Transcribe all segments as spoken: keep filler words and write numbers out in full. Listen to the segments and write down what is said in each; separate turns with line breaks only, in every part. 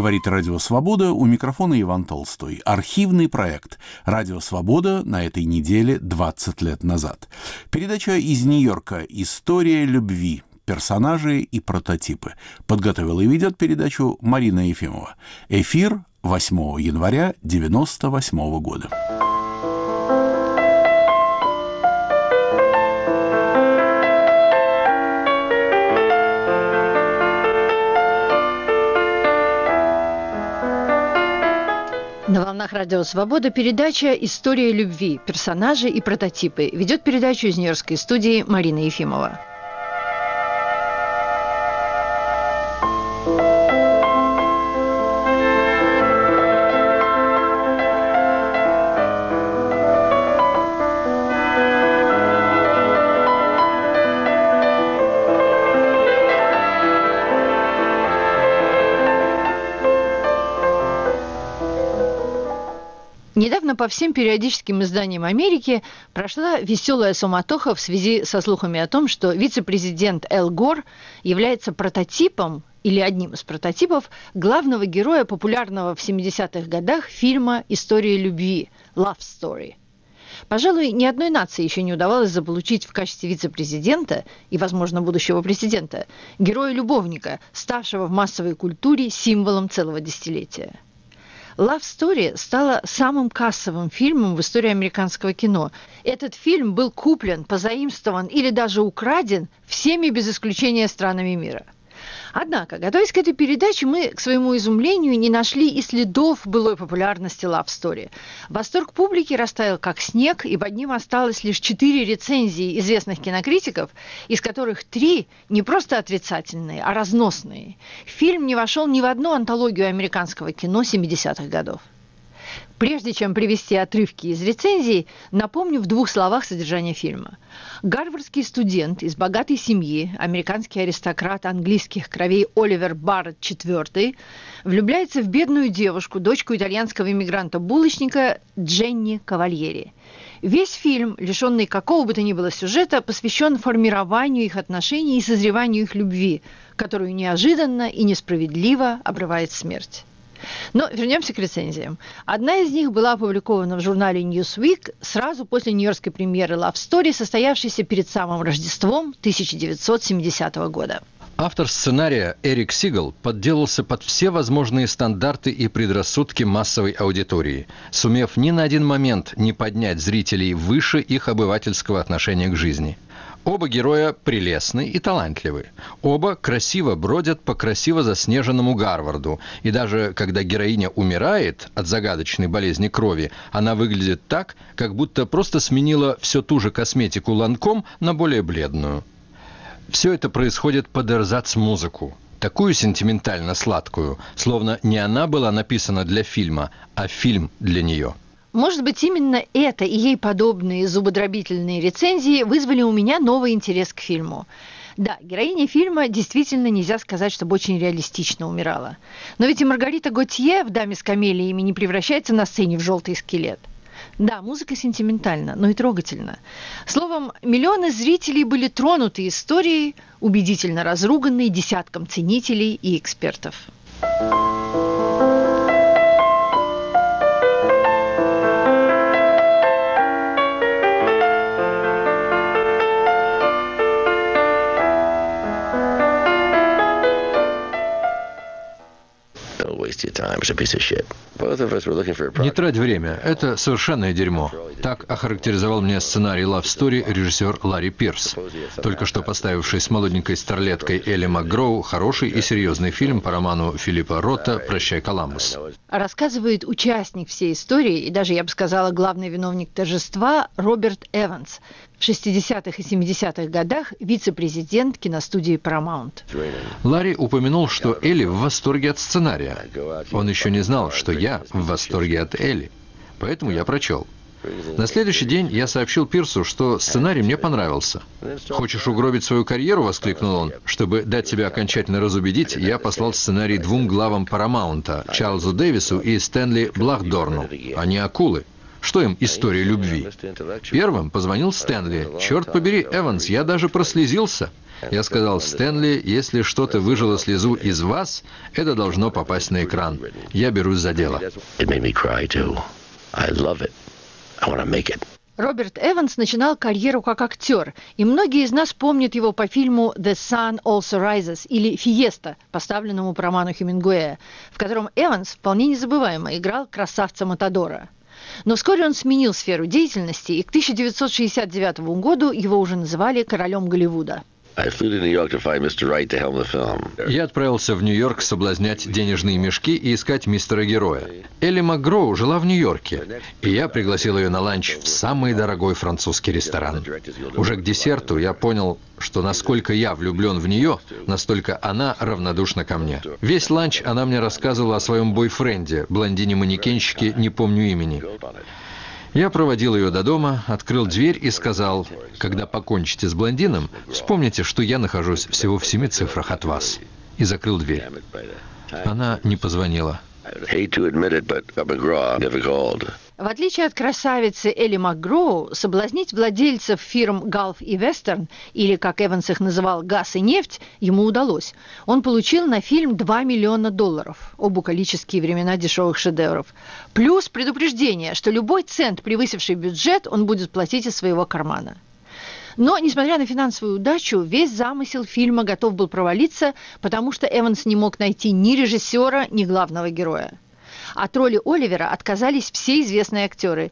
Говорит Радио Свобода, у микрофона Иван Толстой. Архивный проект «Радио Свобода» на этой неделе двадцать лет назад. Передача из Нью-Йорка «История любви. Персонажи и прототипы». Подготовила и ведет передачу Марина Ефимова. Эфир восьмого января девяносто восьмого года.
На волнах Радио Свобода передача «История любви. Персонажи и прототипы». Ведет передачу из Нью-Йоркской студии Марина Ефимова. Недавно по всем периодическим изданиям Америки прошла веселая суматоха в связи со слухами о том, что вице-президент Эл Гор является прототипом или одним из прототипов главного героя популярного в семидесятых годах фильма «История любви» «Love Story». Пожалуй, ни одной нации еще не удавалось заполучить в качестве вице-президента и, возможно, будущего президента героя-любовника, ставшего в массовой культуре символом целого десятилетия. «Love Story» стала самым кассовым фильмом в истории американского кино. Этот фильм был куплен, позаимствован или даже украден всеми без исключения странами мира. Однако, готовясь к этой передаче, мы, к своему изумлению, не нашли и следов былой популярности Love Story. Восторг публики растаял как снег, и под ним осталось лишь четыре рецензии известных кинокритиков, из которых три не просто отрицательные, а разносные. Фильм не вошел ни в одну антологию американского кино семидесятых годов. Прежде чем привести отрывки из рецензий, напомню в двух словах содержание фильма. Гарвардский студент из богатой семьи, американский аристократ английских кровей Оливер Барретт четвёртый, влюбляется в бедную девушку, дочку итальянского иммигранта-булочника Дженни Кавальери. Весь фильм, лишенный какого бы то ни было сюжета, посвящен формированию их отношений и созреванию их любви, которую неожиданно и несправедливо обрывает смерть. Но вернемся к рецензиям. Одна из них была опубликована в журнале Newsweek сразу после нью-йоркской премьеры Love Story, состоявшейся перед самым Рождеством тысяча девятьсот семидесятого года.
Автор сценария Эрик Сигал подделался под все возможные стандарты и предрассудки массовой аудитории, сумев ни на один момент не поднять зрителей выше их обывательского отношения к жизни. Оба героя прелестны и талантливы. Оба красиво бродят по красиво заснеженному Гарварду. И даже когда героиня умирает от загадочной болезни крови, она выглядит так, как будто просто сменила всю ту же косметику Ланком на более бледную. Все это происходит под эрзац-музыку. Такую сентиментально сладкую, словно не она была написана для фильма, а фильм для нее.
Может быть, именно это и ей подобные зубодробительные рецензии вызвали у меня новый интерес к фильму. Да, героиня фильма действительно нельзя сказать, чтобы очень реалистично умирала. Но ведь и Маргарита Готье в «Даме с камелиями» не превращается на сцене в желтый скелет. Да, музыка сентиментальна, но и трогательна. Словом, миллионы зрителей были тронуты историей, убедительно разруганной десятком ценителей и экспертов.
Не трать время, это совершенное дерьмо. Так охарактеризовал мне сценарий Love Story режиссер Ларри Пирс, только что поставивший с молоденькой старлеткой Элли МакГроу хороший и серьезный фильм по роману Филиппа Ротта «Прощай, Коламбус».
Рассказывает участник всей истории, и даже, я бы сказала, главный виновник торжества Роберт Эванс, в шестидесятых и семидесятых годах вице-президент киностудии Paramount.
Ларри упомянул, что Элли в восторге от сценария. Он еще не знал, что я в восторге от Элли. Поэтому я прочел. На следующий день я сообщил Пирсу, что сценарий мне понравился. «Хочешь угробить свою карьеру?» — воскликнул он. Чтобы дать себя окончательно разубедить, я послал сценарий двум главам Парамаунта, Чарльзу Дэвису и Стэнли Блахдорну. Они акулы. Что им история любви? Первым позвонил Стэнли. Черт побери, Эванс, я даже прослезился. Я сказал: Стэнли, если что-то выжило слезу из вас, это должно попасть на экран. Я берусь за дело.
Роберт Эванс начинал карьеру как актер, и многие из нас помнят его по фильму «The Sun Also Rises» или «Фиеста», поставленному по роману Хемингуэя, в котором Эванс вполне незабываемо играл красавца Матадора. Но вскоре он сменил сферу деятельности, и к тысяча девятьсот шестьдесят девятому году его уже называли королем Голливуда.
Я отправился в Нью-Йорк соблазнять денежные мешки и искать мистера-героя. Элли МакГроу жила в Нью-Йорке, и я пригласил ее на ланч в самый дорогой французский ресторан. Уже к десерту я понял, что насколько я влюблен в нее, настолько она равнодушна ко мне. Весь ланч она мне рассказывала о своем бойфренде, блондине-манекенщике, не помню имени. Я проводил ее до дома, открыл дверь и сказал: когда покончите с блондином, вспомните, что я нахожусь всего в семи цифрах от вас. И закрыл дверь. Она не позвонила.
В отличие от красавицы Элли МакГроу, соблазнить владельцев фирм «Галф» и «Вестерн», или, как Эванс их называл, «Газ и нефть», ему удалось. Он получил на фильм два миллиона долларов, о букалические времена дешевых шедевров, плюс предупреждение, что любой цент, превысивший бюджет, он будет платить из своего кармана. Но, несмотря на финансовую удачу, весь замысел фильма готов был провалиться, потому что Эванс не мог найти ни режиссера, ни главного героя. От роли Оливера отказались все известные актеры.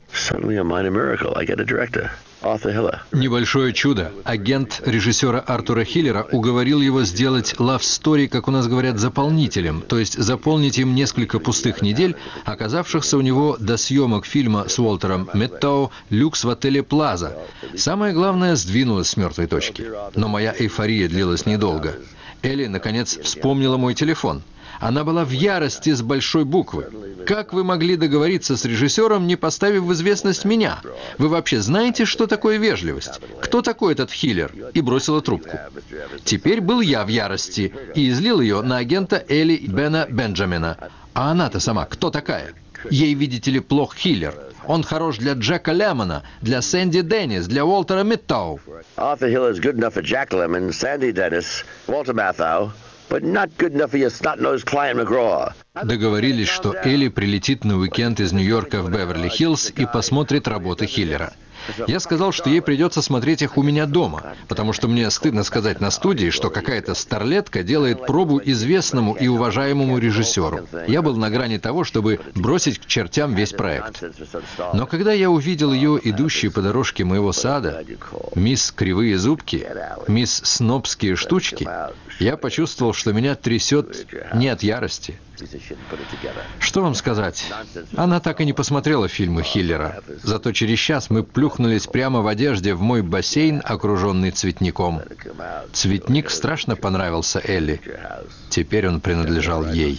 Небольшое чудо. Агент режиссера Артура Хиллера уговорил его сделать love story, как у нас говорят, заполнителем, то есть заполнить им несколько пустых недель, оказавшихся у него до съемок фильма с Уолтером Мэттоу «Люкс в отеле Плаза». Самое главное, сдвинулось с мертвой точки. Но моя эйфория длилась недолго. Элли, наконец, вспомнила мой телефон. Она была в ярости с большой буквы. Как вы могли договориться с режиссером, не поставив в известность меня? Вы вообще знаете, что такое вежливость? Кто такой этот Хиллер? И бросила трубку. Теперь был я в ярости и излил ее на агента Элли Бена Бенджамина. А она-то сама кто такая? Ей, видите ли, плох Хиллер. Он хорош для Джека Лемона, для Сэнди Деннис, для Уолтера Мэттоу.
Arthur Hiller is good enough for Jack Lemmon, Sandy Dennis, Walter Matthau, but not good enough for your snot-nosed client McGraw.
Договорились, что Элли прилетит на уикенд из Нью-Йорка в Беверли-Хиллз и посмотрит работы Хиллера. Я сказал, что ей придется смотреть их у меня дома, потому что мне стыдно сказать на студии, что какая-то старлетка делает пробу известному и уважаемому режиссеру. Я был на грани того, чтобы бросить к чертям весь проект. Но когда я увидел ее, идущей по дорожке моего сада, мисс Кривые Зубки, мисс Снобские Штучки, я почувствовал, что меня трясет не от ярости. Что вам сказать? Она так и не посмотрела фильмы Хиллера. Зато через час мы плюхнулись прямо в одежде в мой бассейн, окруженный цветником. Цветник страшно понравился Элли. Теперь он принадлежал ей.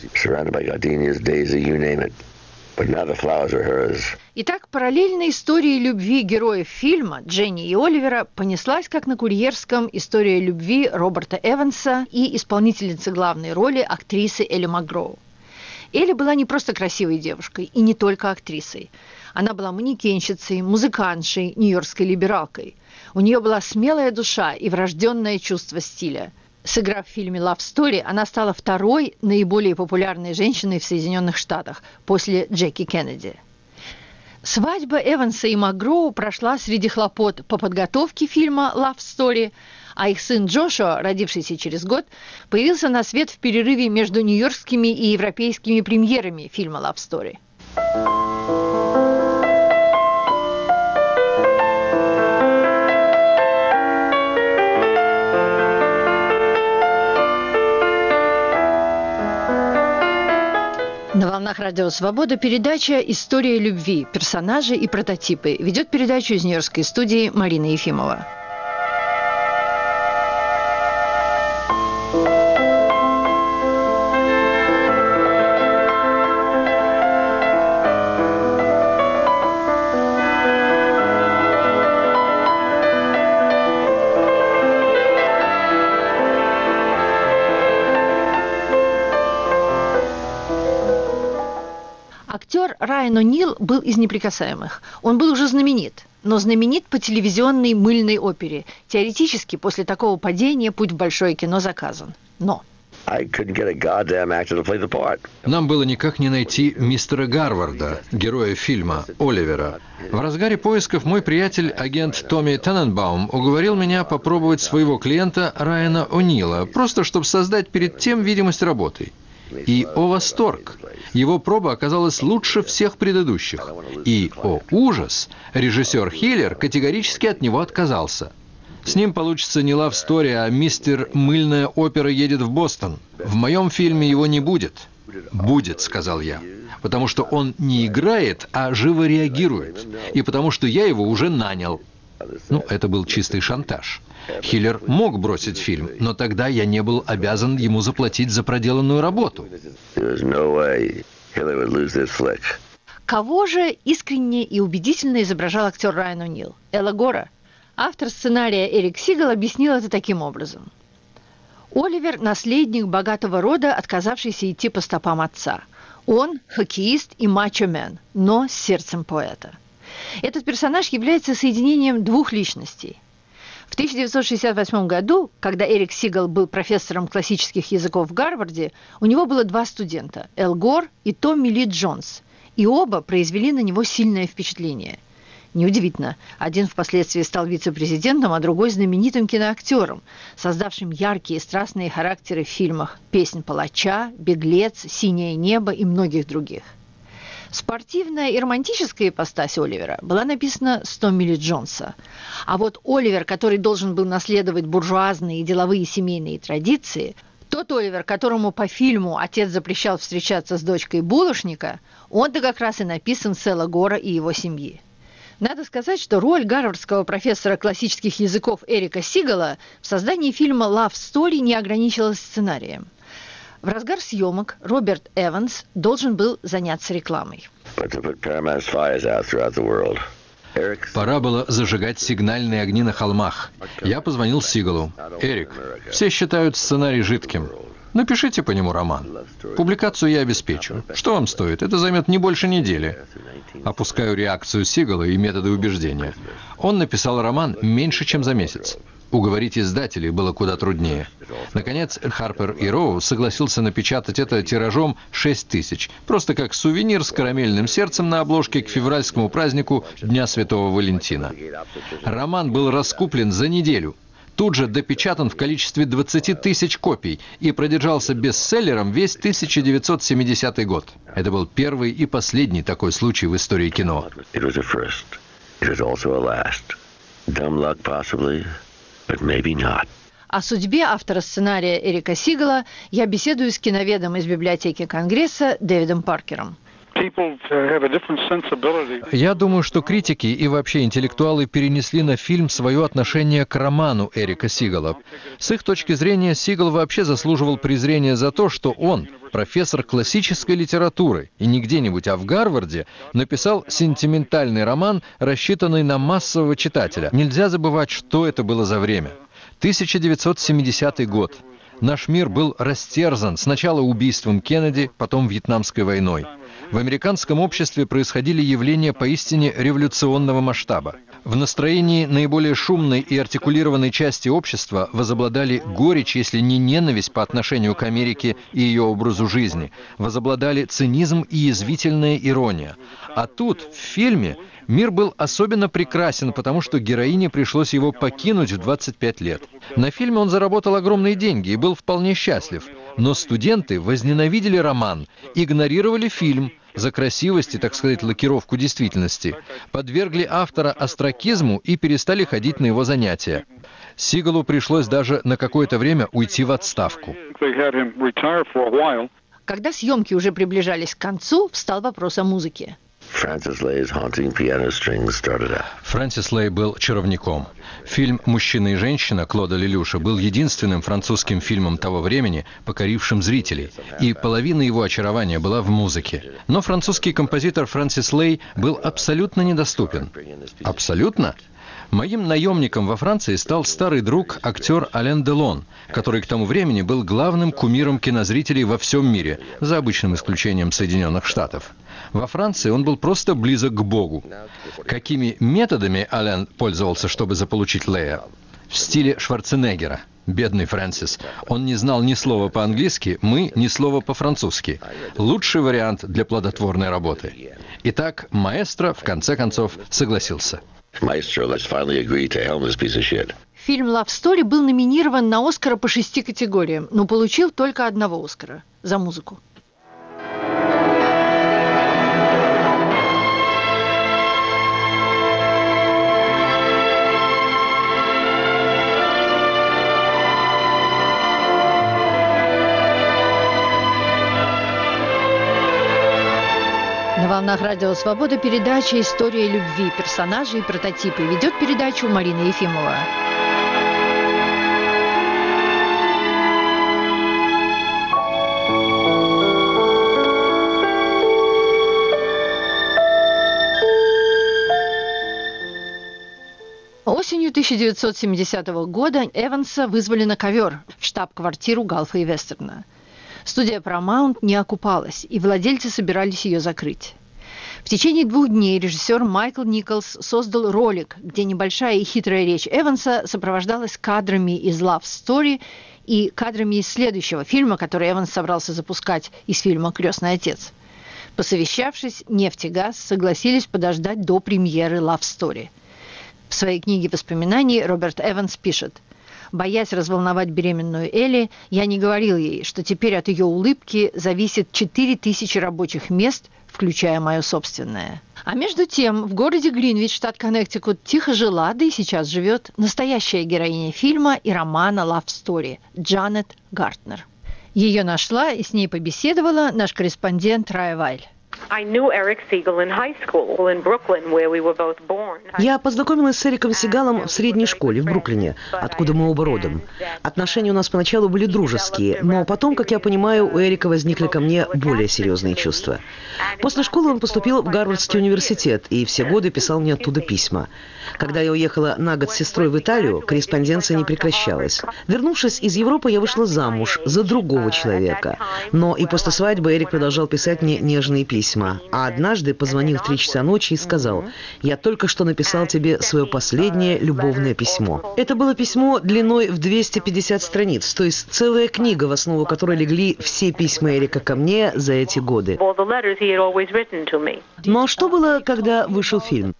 Итак, параллельно истории любви героев фильма Дженни и Оливера понеслась, как на курьерском, история любви Роберта Эванса и исполнительницы главной роли актрисы Элли МакГроу. Элли была не просто красивой девушкой и не только актрисой. Она была манекенщицей, музыкантшей, нью-йоркской либералкой. У нее была смелая душа и врожденное чувство стиля. Сыграв в фильме «Love Story», она стала второй наиболее популярной женщиной в Соединенных Штатах после Джеки Кеннеди. Свадьба Эванса и МакГроу прошла среди хлопот по подготовке фильма «Love Story», а их сын Джошуа, родившийся через год, появился на свет в перерыве между нью-йоркскими и европейскими премьерами фильма «Love Story». На волнах Радио Свобода передача «История любви. Персонажи и прототипы». Ведет передачу из нью-йоркской студии Марина Ефимова. Актер Райан О'Нил был из неприкасаемых. Он был уже знаменит, но знаменит по телевизионной мыльной опере. Теоретически, после такого падения путь в большое кино заказан. Но...
Нам было никак не найти мистера Гарварда, героя фильма, Оливера. В разгаре поисков мой приятель, агент Томми Тененбаум, уговорил меня попробовать своего клиента Райана О'Нила, просто чтобы создать перед тем видимость работы. И, о восторг, его проба оказалась лучше всех предыдущих. И, о ужас, режиссер Хиллер категорически от него отказался. С ним получится не love story, а мистер Мыльная опера едет в Бостон. В моем фильме его не будет. Будет, сказал я. Потому что он не играет, а живо реагирует. И потому что я его уже нанял. Ну, это был чистый шантаж. Хиллер мог бросить фильм, но тогда я не был обязан ему заплатить за проделанную работу.
Кого же искренне и убедительно изображал актер Райан О'Нил? Элла Гора? Автор сценария Эрик Сигал объяснил это таким образом. Оливер – наследник богатого рода, отказавшийся идти по стопам отца. Он – хоккеист и мачо-мен, но с сердцем поэта. Этот персонаж является соединением двух личностей. В тысяча девятьсот шестьдесят восьмом году, когда Эрик Сигал был профессором классических языков в Гарварде, у него было два студента – Эл Гор и Томми Ли Джонс, и оба произвели на него сильное впечатление. Неудивительно, один впоследствии стал вице-президентом, а другой знаменитым киноактером, создавшим яркие и страстные характеры в фильмах «Песнь палача», «Беглец», «Синее небо» и многих других. Спортивная и романтическая ипостась Оливера была написана с Томми Ли Джонса. А вот Оливер, который должен был наследовать буржуазные, деловые и семейные традиции, тот Оливер, которому по фильму отец запрещал встречаться с дочкой булочника, он-то как раз и написан с Элла Гора и его семьи. Надо сказать, что роль гарвардского профессора классических языков Эрика Сигала в создании фильма «Love Story» не ограничилась сценарием. В разгар съемок Роберт Эванс должен был заняться рекламой.
Пора было зажигать сигнальные огни на холмах. Я позвонил Сигалу. «Эрик, все считают сценарий жидким. Напишите по нему роман. Публикацию я обеспечу. Что вам стоит? Это займет не больше недели». Опускаю реакцию Сигала и методы убеждения. Он написал роман меньше, чем за месяц. Уговорить издателей было куда труднее. Наконец, Харпер и Роу согласился напечатать это тиражом шесть тысяч, просто как сувенир с карамельным сердцем на обложке к февральскому празднику Дня Святого Валентина. Роман был раскуплен за неделю. Тут же допечатан в количестве двадцати тысяч копий и продержался бестселлером весь тысяча девятьсот семидесятый год. Это был первый и последний такой случай в истории кино.
О судьбе автора сценария Эрика Сигала я беседую с киноведом из библиотеки Конгресса Дэвидом Паркером.
Я думаю, что критики и вообще интеллектуалы перенесли на фильм свое отношение к роману Эрика Сигала. С их точки зрения, Сигал вообще заслуживал презрения за то, что он, профессор классической литературы, и не где-нибудь, а в Гарварде, написал сентиментальный роман, рассчитанный на массового читателя. Нельзя забывать, что это было за время. тысяча девятьсот семидесятый год. Наш мир был растерзан сначала убийством Кеннеди, потом Вьетнамской войной. В американском обществе происходили явления поистине революционного масштаба. В настроении наиболее шумной и артикулированной части общества возобладали горечь, если не ненависть по отношению к Америке и ее образу жизни. Возобладали цинизм и язвительная ирония. А тут, в фильме, мир был особенно прекрасен, потому что героине пришлось его покинуть в двадцать пять лет. На фильме он заработал огромные деньги и был вполне счастлив. Но студенты возненавидели роман, игнорировали фильм за красивость и, так сказать, лакировку действительности, подвергли автора остракизму и перестали ходить на его занятия. Сигалу пришлось даже на какое-то время уйти в отставку.
Когда съемки уже приближались к концу, встал вопрос о музыке.
Фрэнсис
Лэй был чаровником. Фильм «Мужчина и женщина» Клода Лелюша был единственным французским фильмом того времени, покорившим зрителей, и половина его очарования была в музыке. Но французский композитор Фрэнсис Лэй был абсолютно недоступен. Абсолютно? Моим наемником во Франции стал старый друг, актер Ален Делон, который к тому времени был главным кумиром кинозрителей во всем мире, за обычным исключением Соединенных Штатов. Во Франции он был просто близок к Богу. Какими методами Ален пользовался, чтобы заполучить Лея? В стиле Шварценеггера. Бедный Фрэнсис. Он не знал ни слова по-английски, мы ни слова по-французски. Лучший вариант для плодотворной работы. Итак, маэстро в конце концов согласился.
Maestro, let's finally agree to helm this piece of shit.
Фильм «Love Story» был номинирован на «Оскара» по шести категориям, но получил только одного «Оскара» за музыку. На волнах Радио Свобода передача «История любви. Персонажи и прототипы». Ведет передачу Марина Ефимова. Осенью тысяча девятьсот семидесятого года Эванса вызвали на ковер в штаб-квартиру Галфа и Вестерна. Студия Paramount не окупалась, и владельцы собирались ее закрыть. В течение двух дней режиссер Майкл Николс создал ролик, где небольшая и хитрая речь Эванса сопровождалась кадрами из Love Story и кадрами из следующего фильма, который Эванс собрался запускать из фильма «Крестный отец». Посовещавшись, нефть и газ согласились подождать до премьеры Love Story. В своей книге воспоминаний Роберт Эванс пишет: «Боясь разволновать беременную Элли, я не говорил ей, что теперь от ее улыбки зависит четыре тысячи рабочих мест, включая мое собственное». А между тем, в городе Гринвич, штат Коннектикут, тихо жила, да и сейчас живет, настоящая героиня фильма и романа «Love Story» Джанет Гартнер. Ее нашла и с ней побеседовала наш корреспондент Рая Вайль.
Я познакомилась с Эриком Сигалом в средней школе в Бруклине, откуда мы оба родом. Отношения у нас поначалу были дружеские, но потом, как я понимаю, у Эрика возникли ко мне более серьезные чувства. После школы он поступил в Гарвардский университет и все годы писал мне оттуда письма. Когда я уехала на год с сестрой в Италию, корреспонденция не прекращалась. Вернувшись из Европы, я вышла замуж за другого человека. Но и после свадьбы Эрик продолжал писать мне нежные письма. А однажды позвонил в три часа ночи и сказал: «Я только что написал тебе свое последнее любовное письмо». Это было письмо длиной в двести пятьдесят страниц, то есть целая книга, в основу которой легли все письма Эрика ко мне за эти годы. Ну а что было, когда вышел фильм?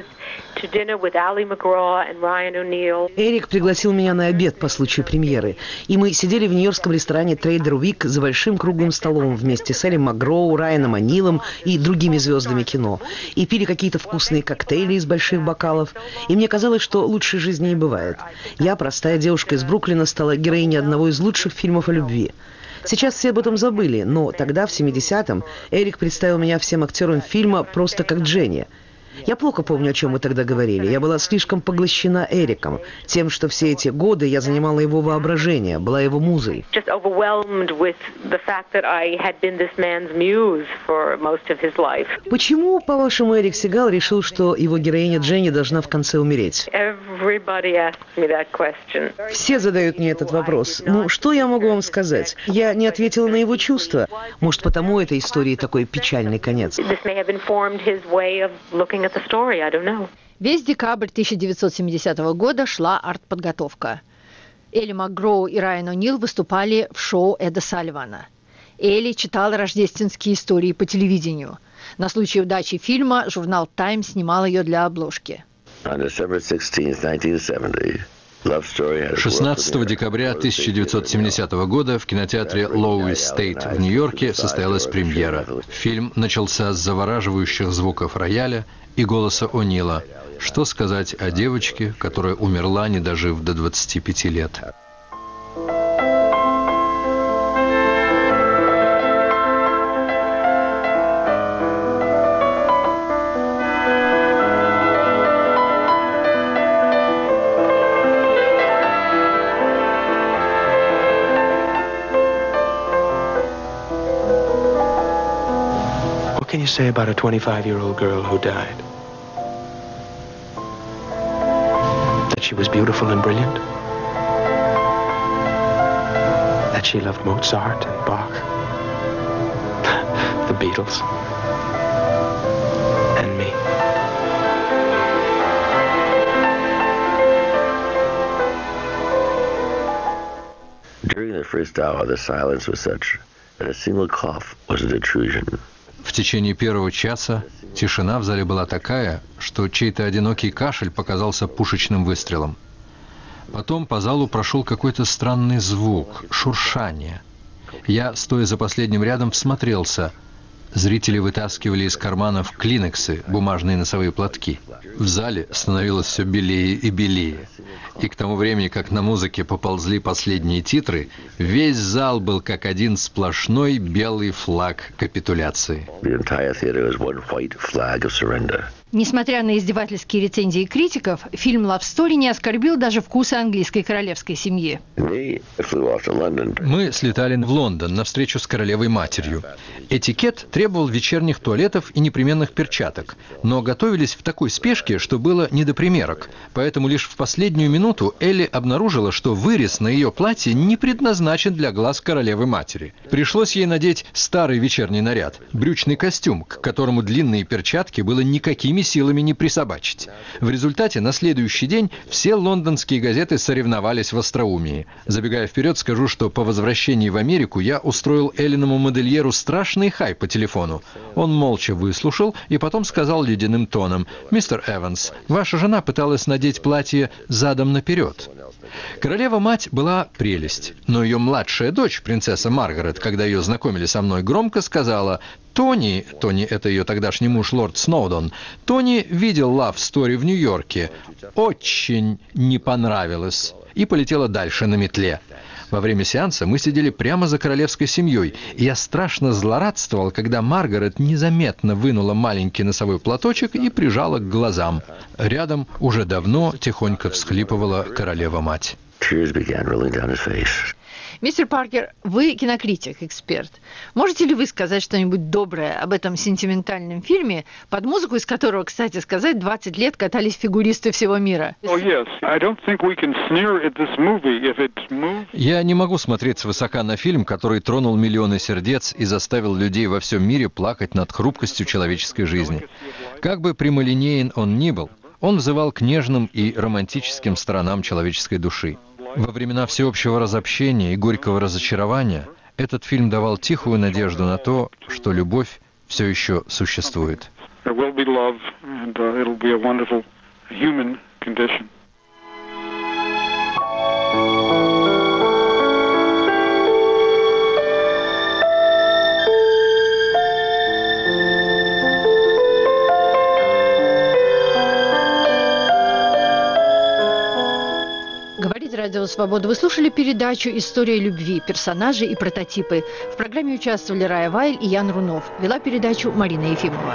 Эрик пригласил меня на обед по случаю премьеры, и мы сидели в нью-йоркском ресторане Трейдер Уик за большим круглым столом вместе с Элли Макгроу, Райаном О'Нилом и другими звездами кино, и пили какие-то вкусные коктейли из больших бокалов, и мне казалось, что лучшей жизни не бывает. Я, простая девушка из Бруклина, стала героиней одного из лучших фильмов о любви. Сейчас все об этом забыли, но тогда, в семидесятом, Эрик представил меня всем актерам фильма просто как Дженни. Я плохо помню, о чем мы тогда говорили. Я была слишком поглощена Эриком, тем, что все эти годы я занимала его воображение, была его музой. Почему, по-вашему, Эрик Сигал решил, что его героиня Дженни должна в конце умереть? Все задают мне этот вопрос. Ну, что я могу вам сказать? Я не ответила на его чувства. Может, потому этой истории такой печальный конец.
Весь декабрь тысяча девятьсот семидесятого года шла артподготовка. Элли Макгроу и Райан О'Нил выступали в шоу Эда Салливана. Элли читала рождественские истории по телевидению. На случай удачи фильма журнал «Таймс» снимал ее для обложки.
шестнадцатого декабря тысяча девятьсот семидесятого года в кинотеатре Лоуис Стейт в Нью-Йорке состоялась премьера. Фильм начался с завораживающих звуков рояля и голоса О'Нила. Что сказать о девочке, которая умерла, не дожив до двадцати пяти лет?
What can you say about a twenty-five-year-old girl who died? she was beautiful and brilliant. That she loved Mozart and Bach, the Beatles, and me.
During the first hour, the silence was such that a single cough was an intrusion.
В течение первого часа тишина в зале была такая, что чей-то одинокий кашель показался пушечным выстрелом. Потом по залу прошел какой-то странный звук, шуршание. Я, стоя за последним рядом, всмотрелся. Зрители вытаскивали из карманов клинексы, бумажные носовые платки. В зале становилось все белее и белее. И к тому времени, как на музыке поползли последние титры, весь зал был как один сплошной белый флаг капитуляции.
The entire theater was one white flag of surrender.
Несмотря на издевательские рецензии критиков, фильм «Love Story» не оскорбил даже вкусы английской королевской семьи.
We flew off to London.
Мы слетали в Лондон на встречу с королевой-матерью. Этикет требовал вечерних туалетов и непременных перчаток, но готовились в такой спешке, что было не до примерок. Поэтому лишь в последнюю минуту Элли обнаружила, что вырез на ее платье не предназначен для глаз королевы-матери. Пришлось ей надеть старый вечерний наряд, брючный костюм, к которому длинные перчатки было никакими силами не присобачить. В результате на следующий день все лондонские газеты соревновались в остроумии. Забегая вперед, скажу, что по возвращении в Америку я устроил Эллиному модельеру страшный хай по телефону. Он молча выслушал и потом сказал ледяным тоном: «Мистер Эванс, ваша жена пыталась надеть платье задом наперед». Королева-мать была прелесть, но ее младшая дочь, принцесса Маргарет, когда ее знакомили со мной, громко сказала: «Тони, Тони, это ее тогдашний муж, лорд Сноудон, Тони видел Love Story в Нью-Йорке, очень не понравилось», и полетела дальше на метле. Во время сеанса мы сидели прямо за королевской семьей, и я страшно злорадствовал, когда Маргарет незаметно вынула маленький носовой платочек и прижала к глазам. Рядом уже давно тихонько всхлипывала королева-мать.
Tears began rolling down his face.
Мистер Паркер, вы кинокритик, эксперт. Можете ли вы сказать что-нибудь доброе об этом сентиментальном фильме, под музыку из которого, кстати сказать, двадцать лет катались фигуристы всего мира?
Я не могу смотреть свысока на фильм, который тронул миллионы сердец и заставил людей во всем мире плакать над хрупкостью человеческой жизни. Как бы прямолинеен он ни был, он взывал к нежным и романтическим сторонам человеческой души. Во времена всеобщего разобщения и горького разочарования этот фильм давал тихую надежду на то, что любовь все еще существует.
Радио «Свобода». Вы слушали передачу «История любви. Персонажи и прототипы». В программе участвовали Рая Вайль и Ян Рунов. Вела передачу Марина Ефимова.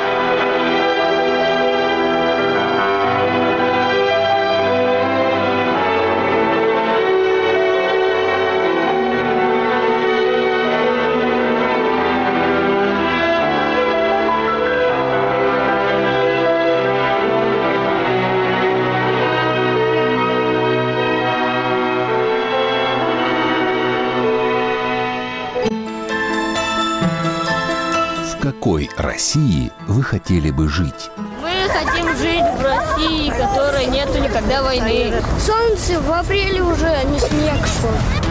В какой России вы хотели бы жить?
Мы хотим жить в России, в которой нету никогда войны.
Солнце в апреле уже, а не снег шел.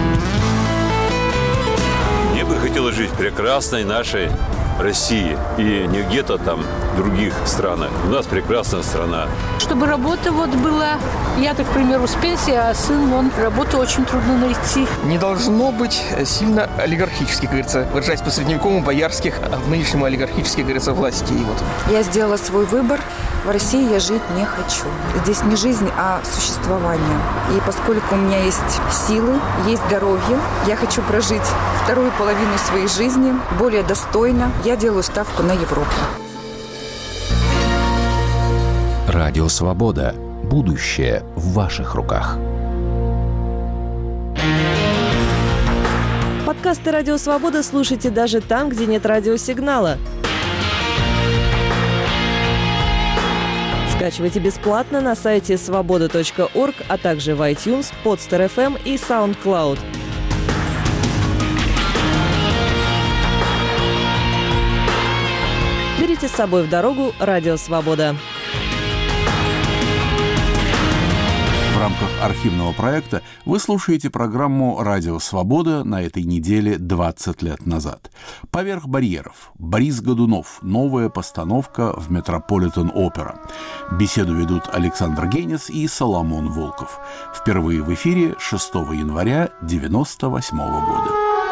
Мне бы хотелось жить в прекрасной нашей России и не где-то там в других странах. У нас прекрасная страна.
Чтобы работа вот была, я, так, к примеру, с пенсии, а сын, вон, работу очень трудно найти.
Не должно быть сильно олигархических, как говорится, выражаясь по-средневековому, боярских, а в нынешнем олигархических, как говорится, властей. Вот.
Я сделала свой выбор. В России я жить не хочу. Здесь не жизнь, а существование. И поскольку у меня есть силы, есть здоровье, я хочу прожить вторую половину своей жизни более достойно. Я делаю ставку на Европу.
Радио «Свобода». Будущее в ваших руках.
Подкасты «Радио Свобода» слушайте даже там, где нет радиосигнала. Скачивайте бесплатно на сайте свобода точка орг, а также в iTunes, Podster эф эм и SoundCloud. Берите с собой в дорогу «Радио Свобода».
В рамках архивного проекта вы слушаете программу «Радио Свобода» на этой неделе двадцать лет назад. «Поверх барьеров». Борис Годунов. Новая постановка в Метрополитен-опера. Беседу ведут Александр Генис и Соломон Волков. Впервые в эфире шестого января девяносто восьмого года.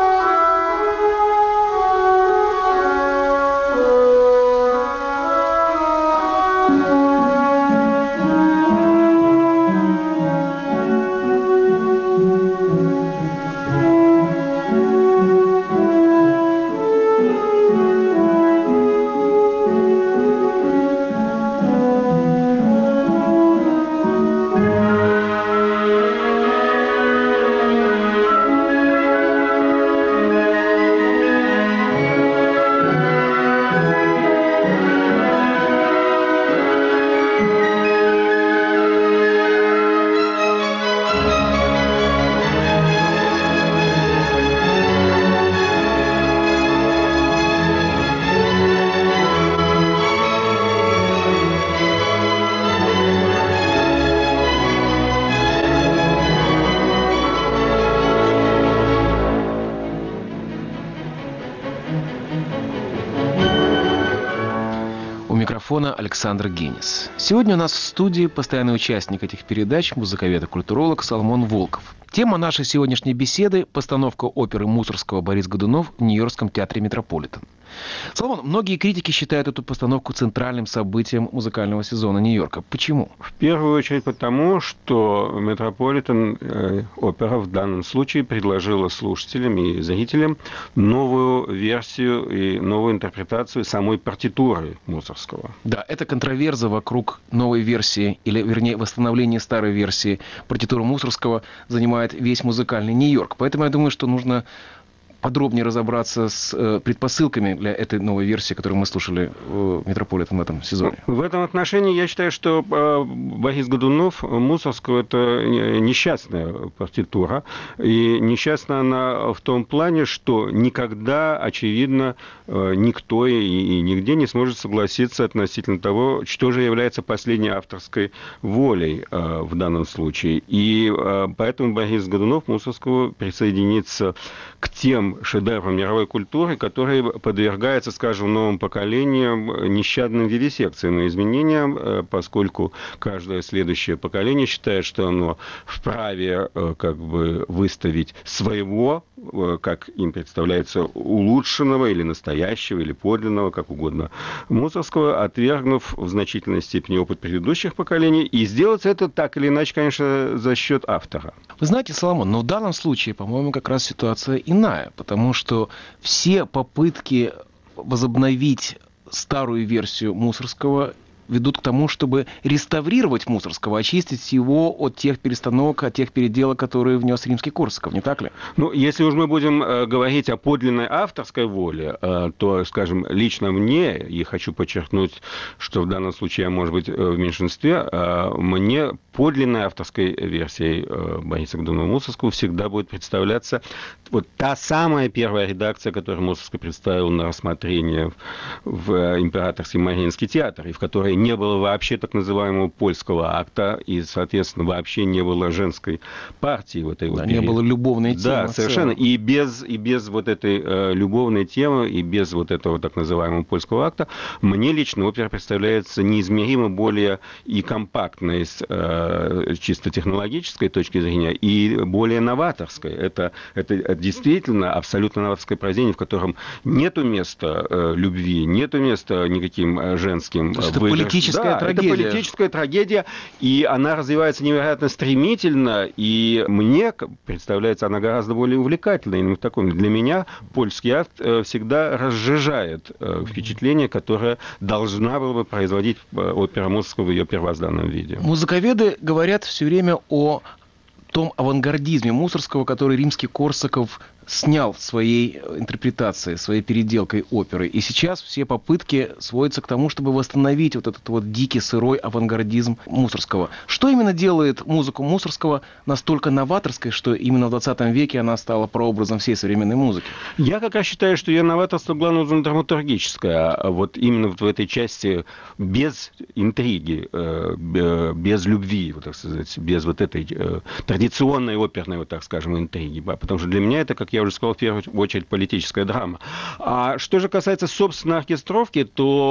Александр Генис. Сегодня у нас в студии постоянный участник этих передач, музыковед и культуролог Соломон Волков. Тема нашей сегодняшней беседы – постановка оперы Мусоргского «Борис Годунов» в Нью-Йоркском театре «Метрополитен». Соломон, многие критики считают эту постановку центральным событием музыкального сезона Нью-Йорка. Почему?
В первую очередь потому, что Метрополитен э, опера в данном случае предложила слушателям и зрителям новую версию и новую интерпретацию самой партитуры Мусоргского.
Да, это контроверза вокруг новой версии, или, вернее, восстановления старой версии партитуры Мусоргского занимает весь музыкальный Нью-Йорк. Поэтому я думаю, что нужно подробнее разобраться с э, предпосылками для этой новой версии, которую мы слушали в Метрополитен в этом сезоне.
В этом отношении я считаю, что э, Борис Годунов Мусоргского – это несчастная партитура. И несчастна она в том плане, что никогда, очевидно, э, никто и, и нигде не сможет согласиться относительно того, что же является последней авторской волей э, в данном случае. И э, поэтому Борис Годунов Мусоргского присоединится к тем шедеврам мировой культуры, которые подвергаются, скажем, новым поколениям нещадным вивисекциям и изменениям, поскольку каждое следующее поколение считает, что оно вправе как бы выставить своего, как им представляется, улучшенного или настоящего, или подлинного, как угодно, Мусоргского, отвергнув в значительной степени опыт предыдущих поколений, и сделать это так или иначе, конечно, за счет автора.
Вы знаете, Соломон, но в данном случае, по-моему, как раз ситуация иная, потому что все попытки возобновить старую версию Мусоргского ведут к тому, чтобы реставрировать Мусоргского, очистить его от тех перестановок, от тех переделок, которые внес Римский-Корсаков, не так ли?
Ну, если уж мы будем э, говорить о подлинной авторской воле, э, то, скажем, лично мне, и хочу подчеркнуть, что в данном случае я, может быть, в меньшинстве, э, мне подлинной авторской версией э, Бориса Годунова Мусоргского всегда будет представляться вот та самая первая редакция, которую Мусоргский представил на рассмотрение в, в Императорский Мариинский театр, и в которой не было вообще так называемого польского акта, и, соответственно, вообще не было женской партии в этой
да,
опере.
Не было любовной темы.
Да, совершенно. И без, и без вот этой э, любовной темы, и без вот этого так называемого польского акта, мне лично опера представляется неизмеримо более и компактной с э, чисто технологической точки зрения, и более новаторской. Это, это действительно абсолютно новаторское произведение, в котором нету места э, любви, нету места никаким э, женским выигрышам.
Политическая
да,
трагедия.
Это политическая трагедия, и она развивается невероятно стремительно, и мне представляется она гораздо более увлекательной. Именно в таком. Для меня польский акт всегда разжижает впечатление, которое должна была бы производить опера Мусоргского в ее первозданном виде.
Музыковеды говорят все время о том авангардизме Мусоргского, который Римский-Корсаков снял своей интерпретацией, своей переделкой оперы. И сейчас все попытки сводятся к тому, чтобы восстановить вот этот вот дикий, сырой авангардизм Мусоргского. Что именно делает музыку Мусоргского настолько новаторской, что именно в двадцатом веке она стала прообразом всей современной музыки?
Я как раз считаю, что ее новаторство главное образом драматургическое. А вот именно вот в этой части без интриги, без любви, вот так сказать, без вот этой традиционной оперной, вот так скажем, интриги. Потому что для меня это, как я уже сказал, в первую очередь политическая драма. А что же касается, собственно, оркестровки,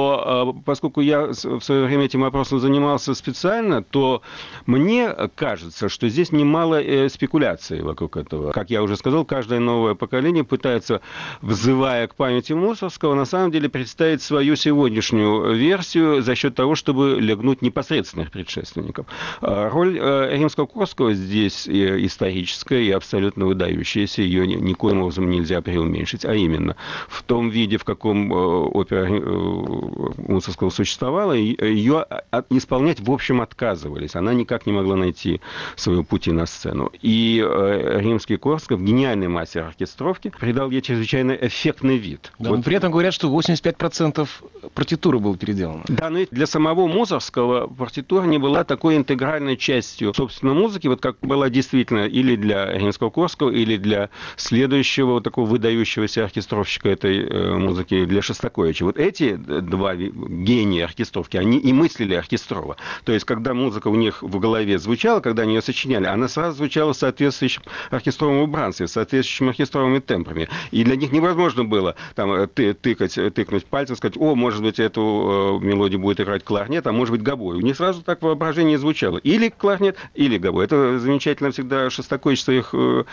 то поскольку я в свое время этим вопросом занимался специально, то мне кажется, что здесь немало спекуляций вокруг этого. Как я уже сказал, каждое новое поколение пытается, взывая к памяти Мусоргского, на самом деле представить свою сегодняшнюю версию за счет того, чтобы лягнуть непосредственных предшественников. Роль Римского-Корского здесь историческая и абсолютно выдающаяся, ее никоим образом нельзя преуменьшить, а именно в том виде, в каком опера Мусоргского существовала, ее исполнять в общем отказывались. Она никак не могла найти своего пути на сцену. И Римский-Корсков, гениальный мастер оркестровки, придал ей чрезвычайно эффектный вид.
Да,
вот.
Но при этом говорят, что восемьдесят пять процентов партитуры было переделано.
Да, но для самого Мусоргского партитура не была такой интегральной частью, собственно, музыки, вот как была действительно или для Римского-Корского, или для следующего вот такого выдающегося оркестровщика этой э, музыки, для Шостаковича. Вот эти два гения оркестровки, они и мыслили оркестрово. То есть, когда музыка у них в голове звучала, когда они ее сочиняли, она сразу звучала в соответствующем оркестровом убранстве, в соответствующими оркестровыми темпами. И для них невозможно было там ты, тыкать, тыкнуть пальцем, сказать, о, может быть, эту э, мелодию будет играть кларнет, а может быть, гобой. У них сразу так воображение звучало. Или кларнет, или гобой. Это замечательно всегда Шостакович своих э,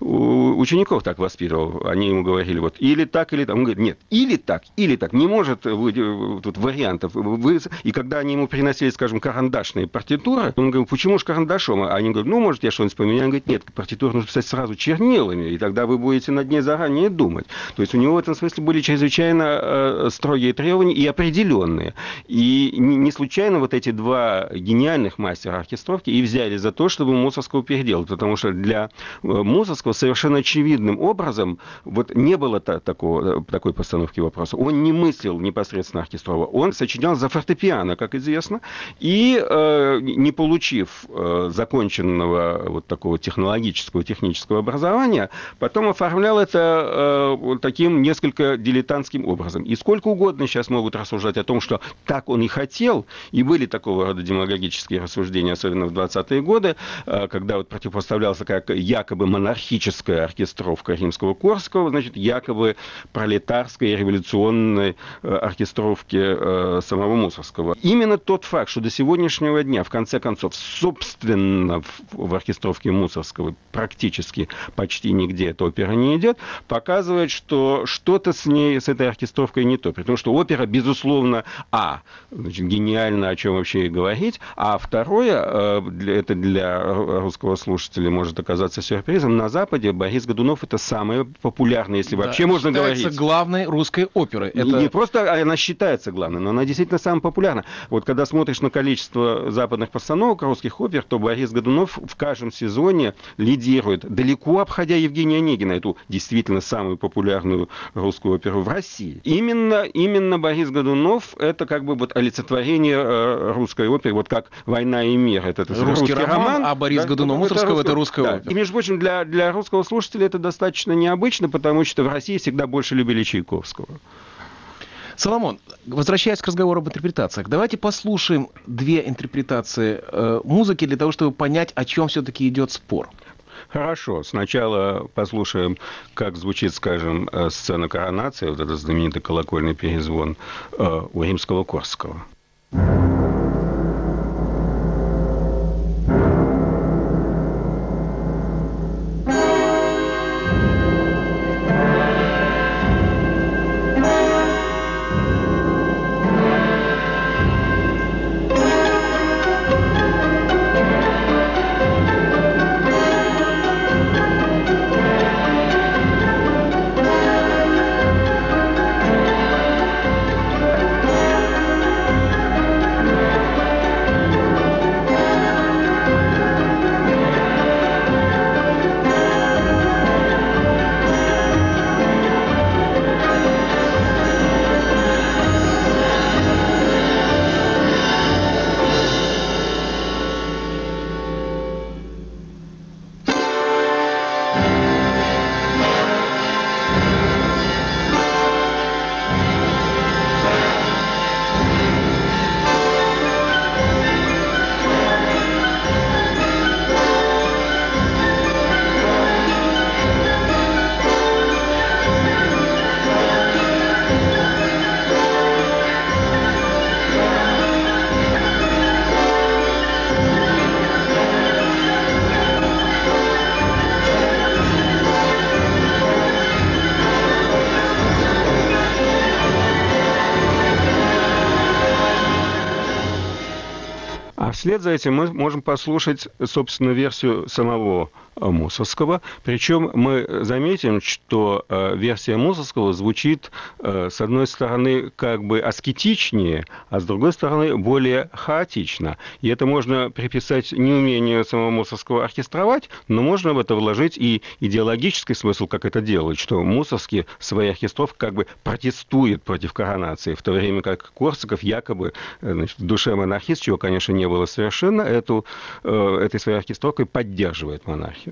учеников так воспитывал. Они ему говорили, вот, или так, или так. Он говорит, нет, или так, или так. Не может быть тут вариантов. Вы... И когда они ему приносили, скажем, карандашные партитуры, он говорит, почему же карандашом? А они говорят, ну, может, я что-нибудь поменяю. Он говорит, нет, партитуру нужно писать сразу чернилами, и тогда вы будете над ней заранее думать. То есть у него в этом смысле были чрезвычайно э, строгие требования и определенные. И не, не случайно вот эти два гениальных мастера оркестровки и взяли за то, чтобы Мусоргского переделать, потому что для Мусоргского совершенно очевидным образом вот не было та, такого, такой постановки вопроса. Он не мыслил непосредственно оркестрово, он сочинял за фортепиано, как известно, и э, не получив э, законченного вот такого технологического, технического образования, потом оформлял это э, таким несколько дилетантским образом. И сколько угодно сейчас могут рассуждать о том, что так он и хотел, и были такого рода демагогические рассуждения, особенно в двадцатые годы, э, когда вот противопоставлялся как якобы монархическая оркестровка Римского-Корского, значит, якобы пролетарской и революционной э, оркестровки э, самого Мусоргского. Именно тот факт, что до сегодняшнего дня, в конце концов, собственно, в, в оркестровке Мусоргского практически почти нигде эта опера не идет, показывает, что что-то с ней, с этой оркестровкой не то. Потому что опера, безусловно, а, значит, гениально, о чем вообще и говорить, а второе, э, для, это для русского слушателя может оказаться сюрпризом, на Западе Борис Годунов — это самая популярная, если да, вообще можно говорить.
Считается главной русской оперой.
Это... Не, не просто она считается главной, но она действительно самая популярная. Вот когда смотришь на количество западных постановок русских опер, то Борис Годунов в каждом сезоне лидирует, далеко обходя Евгения Онегина, эту действительно самую популярную русскую оперу в России. Именно, именно Борис Годунов — это как бы вот олицетворение э, русской оперы, вот как «Война и мир». Это, это
русский, русский роман, роман, а Борис да, Годунов Мусоргского — это русская
да.
опера.
И, между прочим, для, для русского слушателя это достаточно необычно, потому что в России всегда больше любили Чайковского.
Соломон, возвращаясь к разговору об интерпретациях, давайте послушаем две интерпретации э, музыки для того, чтобы понять, о чем все-таки идет спор.
Хорошо. Сначала послушаем, как звучит, скажем, сцена коронации, вот этот знаменитый колокольный перезвон э, у Римского-Корского. Вслед за этим мы можем послушать, собственно, версию самого Мусоргского. Причем мы заметим, что версия Мусоргского звучит, с одной стороны, как бы аскетичнее, а с другой стороны, более хаотично. И это можно приписать неумению самого Мусоргского оркестровать, но можно в это вложить и идеологический смысл, как это делать, что Мусоргский в своей оркестровке как бы протестует против коронации, в то время как Корсаков якобы, значит, в душе монархист, чего, конечно, не было совершенно, эту, этой своей оркестровкой поддерживает монархию.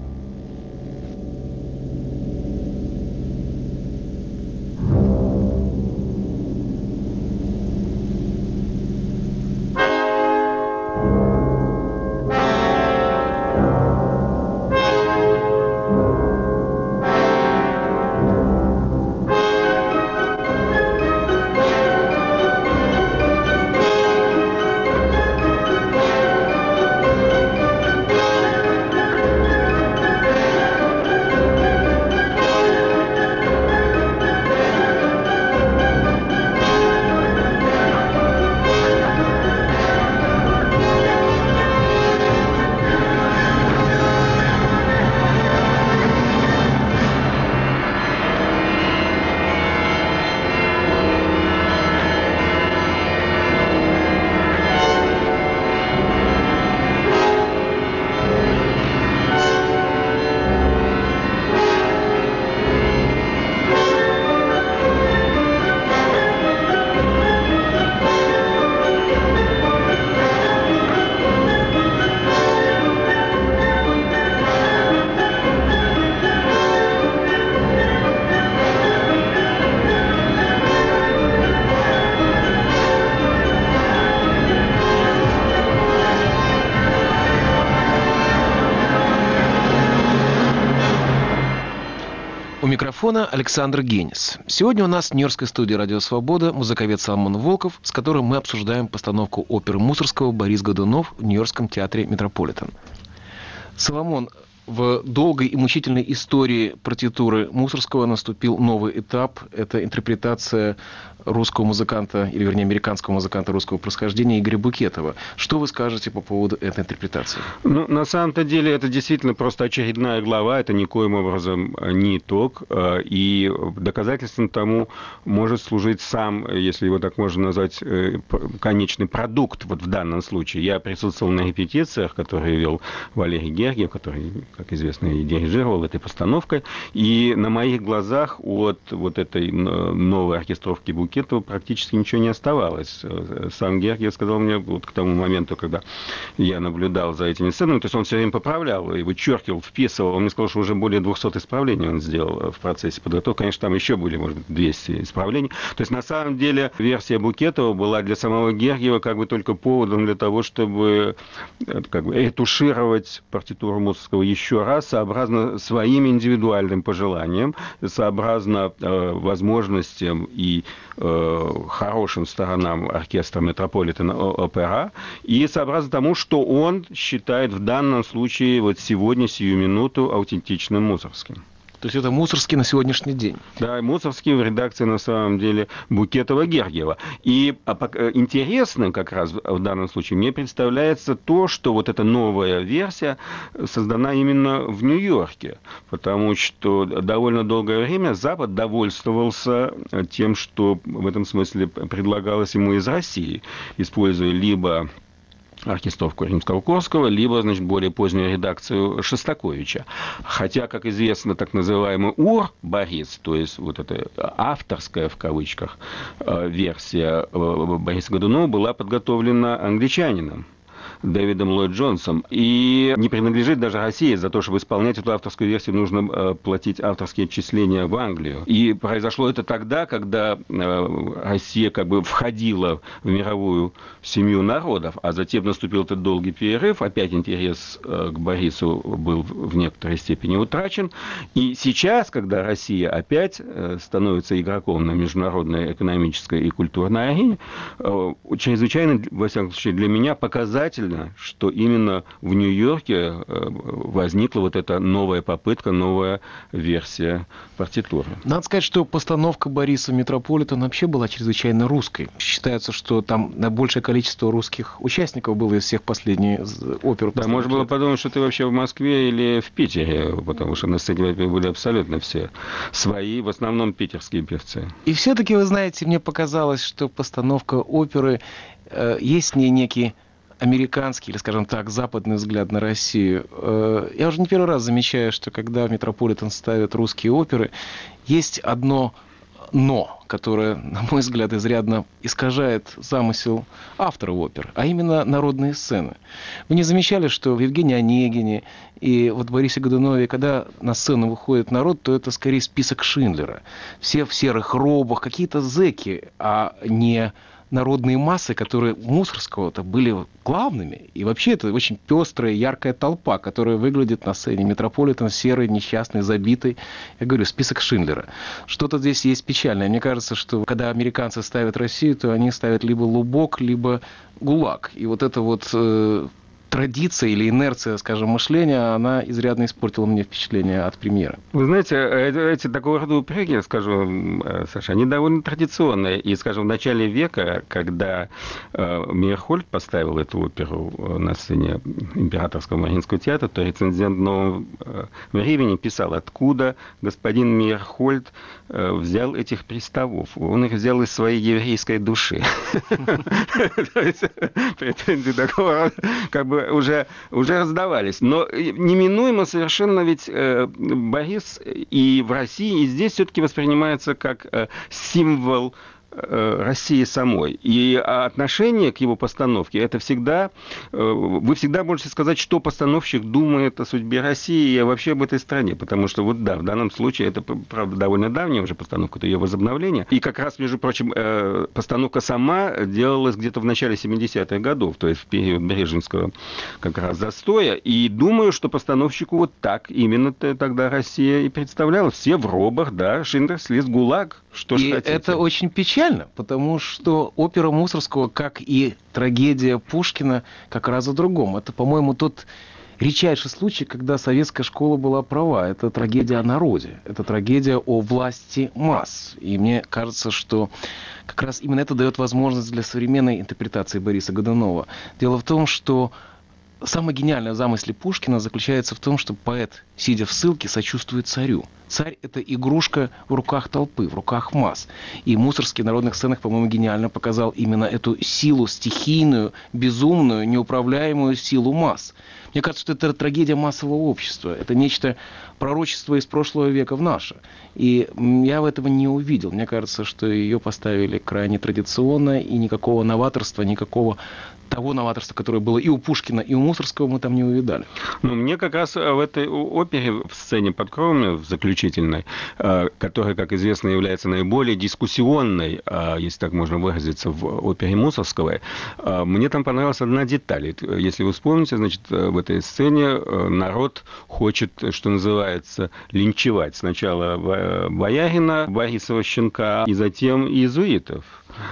У микрофона Александр Генис. Сегодня у нас в Нью-Йоркской студии «Радио Свобода» музыковед Соломон Волков, с которым мы обсуждаем постановку оперы Мусоргского «Борис Годунов» в Нью-Йоркском театре «Метрополитен». Соломон, в долгой и мучительной истории партитуры Мусоргского наступил новый этап. Это интерпретация русского музыканта, или вернее американского музыканта русского происхождения Игоря Букетова. Что вы скажете по поводу этой интерпретации?
Ну, на самом-то деле это действительно просто очередная глава, это никоим образом не итог. И доказательством тому может служить сам, если его так можно назвать, конечный продукт вот в данном случае. Я присутствовал на репетициях, которые вел Валерий Гергиев, который, как известно, и дирижировал этой постановкой. И на моих глазах от вот этой новой оркестровки Букетова практически ничего не оставалось. Сам Гергиев сказал мне вот к тому моменту, когда я наблюдал за этими сценами, то есть он все время поправлял и вычеркивал, вписывал. Он мне сказал, что уже более двухсот исправлений он сделал в процессе подготовки. Конечно, там еще были, может быть, двести исправлений. То есть, на самом деле, версия Букетова была для самого Гергиева как бы только поводом для того, чтобы как бы ретушировать партитуру Мусоргского еще раз, сообразно своим индивидуальным пожеланиям, сообразно э, возможностям и э, хорошим сторонам оркестра Метрополитен Опера, и сообразно тому, что он считает в данном случае, вот сегодня, сию минуту, аутентичным Мусоргским.
То есть это Мусоргский на сегодняшний день?
Да, Мусоргский в редакции, на самом деле, Букетова-Гергиева. И интересным как раз в данном случае мне представляется то, что вот эта новая версия создана именно в Нью-Йорке, потому что довольно долгое время Запад довольствовался тем, что в этом смысле предлагалось ему из России, используя либо оркестровку Римского-Корского, либо, значит, более позднюю редакцию Шостаковича. Хотя, как известно, так называемый УР Борис, то есть вот эта авторская, в кавычках, версия Бориса Годунова была подготовлена англичанином Дэвидом Ллойд Джонсом, и не принадлежит даже России. За то, чтобы исполнять эту авторскую версию, нужно э, платить авторские отчисления в Англию. И произошло это тогда, когда э, Россия как бы входила в мировую семью народов, а затем наступил этот долгий перерыв, опять интерес э, к Борису был в некоторой степени утрачен. И сейчас, когда Россия опять э, становится игроком на международной экономической и культурной арене, э, чрезвычайно, во всяком случае, для меня показательно печально, что именно в Нью-Йорке возникла вот эта новая попытка, новая версия партитуры.
Надо сказать, что постановка Бориса Метрополитена вообще была чрезвычайно русской. Считается, что там большее количество русских участников было из всех последних опер.
Да, можно было подумать, что ты вообще в Москве или в Питере, потому что на сцене были абсолютно все свои, в основном питерские певцы.
И все-таки, вы знаете, мне показалось, что постановка оперы, э, есть в ней некий американский, или, скажем так, западный взгляд на Россию. Э, я уже не первый раз замечаю, что когда в Метрополитен ставят русские оперы, есть одно «но», которое, на мой взгляд, изрядно искажает замысел автора опер, а именно народные сцены. Вы не замечали, что в Евгении Онегине и вот Борисе Годунове, когда на сцену выходит народ, то это скорее список Шиндлера. Все в серых робах, какие-то зэки, а не народные массы, которые у Мусоргского-то были главными. И вообще это очень пестрая, яркая толпа, которая выглядит на сцене Метрополитен серой, несчастной, забитой. Я говорю, список Шиндлера. Что-то здесь есть печальное. Мне кажется, что когда американцы ставят Россию, то они ставят либо Лубок, либо ГУЛАГ. И вот это вот э, традиция или инерция, скажем, мышления, она изрядно испортила мне впечатление от премьеры.
Вы знаете, эти такого рода упреки, скажу, Саша, они довольно традиционные. И, скажем, в начале века, когда Мейерхольд поставил эту оперу на сцене Императорского Мариинского театра, то рецензент «Нового времени» писал, откуда господин Мейерхольд взял этих приставов. Он их взял из своей еврейской души. То есть претензии такого рода, как бы уже, уже раздавались. Но неминуемо совершенно ведь э, Борис и в России, и здесь все-таки воспринимается как э, символ России самой. И отношение к его постановке, это всегда, вы всегда можете сказать, что постановщик думает о судьбе России и вообще об этой стране. Потому что, вот да, в данном случае, это, правда, довольно давняя уже постановка, это ее возобновление. И как раз, между прочим, постановка сама делалась где-то в начале семидесятых годов, то есть в период Брежневского как раз застоя. И думаю, что постановщику вот так именно тогда Россия и представляла. Все в робах, да, Шиндлерс лист, ГУЛАГ, что ж
и
хотите.
Это очень печально, потому что опера Мусоргского, как и трагедия Пушкина, как раз о другом. Это, по-моему, тот редчайший случай, когда советская школа была права. Это трагедия о народе, это трагедия о власти масс. И мне кажется, что как раз именно это дает возможность для современной интерпретации Бориса Годунова. Дело в том, что самое гениальное в замысле Пушкина заключается в том, что поэт, сидя в ссылке, сочувствует царю. Царь – это игрушка в руках толпы, в руках масс. И Мусоргский в народных сценах, по-моему, гениально показал именно эту силу стихийную, безумную, неуправляемую силу масс. Мне кажется, что это трагедия массового общества. Это нечто пророчество из прошлого века в наше. И я в этого не увидел. Мне кажется, что ее поставили крайне традиционно, и никакого новаторства, никакого того новаторства, которое было и у Пушкина, и у Мусоргского, мы там не увидали.
Ну, мне как раз в этой опере, в сцене под кровами, в заключительной, которая, как известно, является наиболее дискуссионной, если так можно выразиться, в опере Мусоргского, мне там понравилась одна деталь. Если вы вспомните, значит, в этой сцене народ хочет, что называется, линчевать сначала боярина, Борисова щенка, и затем иезуитов.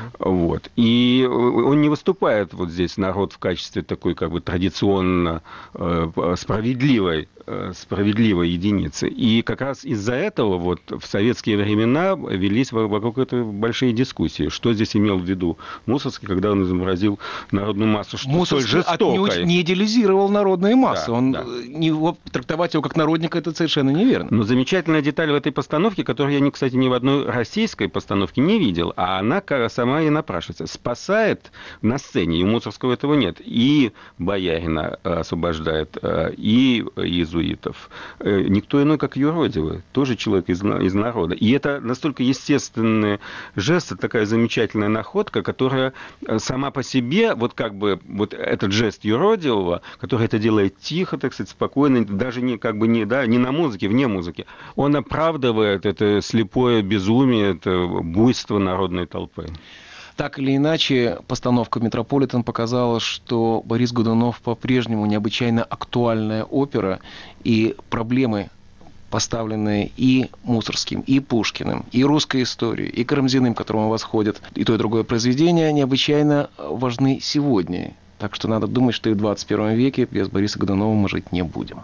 Вот. И он не выступает вот здесь, народ, в качестве такой как бы традиционно э, справедливой, э, справедливой единицы. И как раз из-за этого вот в советские времена велись вокруг этого большие дискуссии. Что здесь имел в виду Мусоргский, когда он изобразил народную массу, что столь жестокой.
Не идеализировал народные массы.
Да,
он
да.
Не, трактовать его как народника, это совершенно неверно.
Но замечательная деталь в этой постановке, которую я, кстати, ни в одной российской постановке не видел, а она сама и напрашивается. Спасает на сцене, и у Мусоргского этого нет, и боярина освобождает, и иезуитов. Никто иной, как юродивый, тоже человек из, из народа. И это настолько естественный жест, такая замечательная находка, которая сама по себе, вот как бы вот этот жест юродивого, который это делает тихо, так сказать, спокойно, даже не, как бы не, да, не на музыке, вне музыки, он оправдывает это слепое безумие, это буйство народной толпы.
Так или иначе, постановка «Метрополитен» показала, что Борис Годунов по-прежнему необычайно актуальная опера, и проблемы, поставленные и Мусоргским, и Пушкиным, и русской историей, и Карамзиным, к которому восходит и то, и другое произведение, необычайно важны сегодня. Так что надо думать, что и в двадцать первом веке без Бориса Годунова мы жить не будем.